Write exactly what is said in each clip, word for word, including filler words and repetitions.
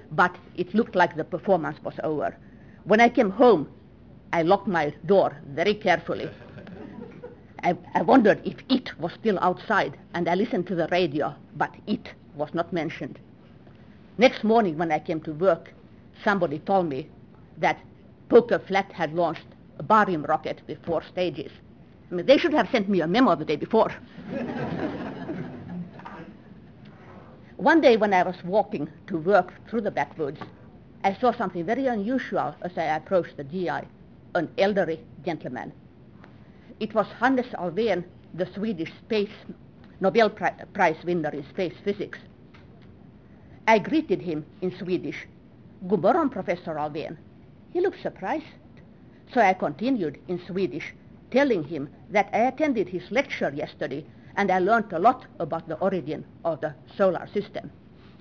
but it looked like the performance was over. When I came home, I locked my door very carefully. I, I wondered if it was still outside, and I listened to the radio, but it was not mentioned. Next morning when I came to work, somebody told me that Poker Flat had launched a barium rocket with four stages. I mean, they should have sent me a memo the day before. One day when I was walking to work through the backwoods, I saw something very unusual as I approached the G I, an elderly gentleman. It was Hannes Alfvén, the Swedish space Nobel Prize winner in space physics. I greeted him in Swedish. God morgon, Professor Alfvén. He looked surprised. So I continued in Swedish, telling him that I attended his lecture yesterday and I learned a lot about the origin of the solar system.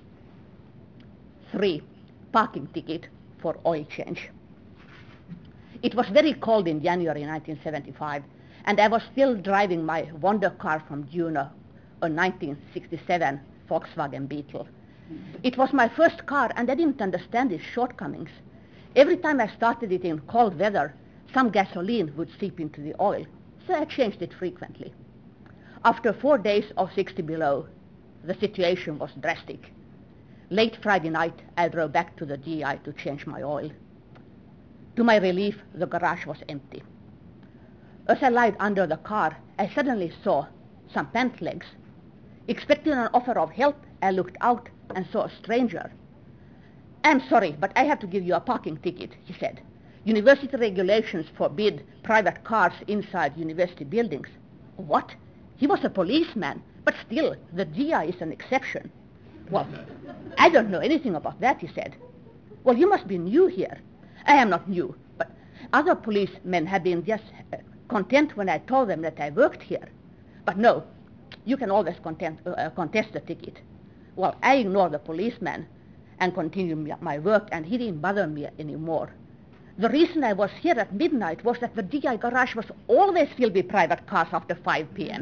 Three, parking ticket for oil change. It was very cold in January nineteen seventy-five, and I was still driving my wonder car from Juneau, a nineteen sixty-seven Volkswagen Beetle. It was my first car, and I didn't understand its shortcomings. Every time I started it in cold weather, some gasoline would seep into the oil, so I changed it frequently. After four days of sixty below, the situation was drastic. Late Friday night, I drove back to the G I to change my oil. To my relief, the garage was empty. As I lied under the car, I suddenly saw some pant legs. Expecting an offer of help, I looked out and saw a stranger. I'm sorry, but I have to give you a parking ticket, he said. University regulations forbid private cars inside university buildings. What? He was a policeman, but still, the G I is an exception. Well, I don't know anything about that, he said. Well, you must be new here. I am not new, but other policemen have been just uh, content when I told them that I worked here. But no, you can always content, uh, contest the ticket. Well, I ignored the policeman and continued my work, and he didn't bother me anymore. The reason I was here at midnight was that the G I garage was always filled with private cars after five p.m.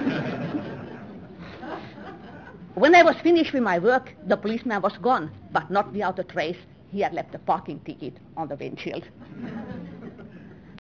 When I was finished with my work, the policeman was gone, but not without a trace. He had left a parking ticket on the windshield.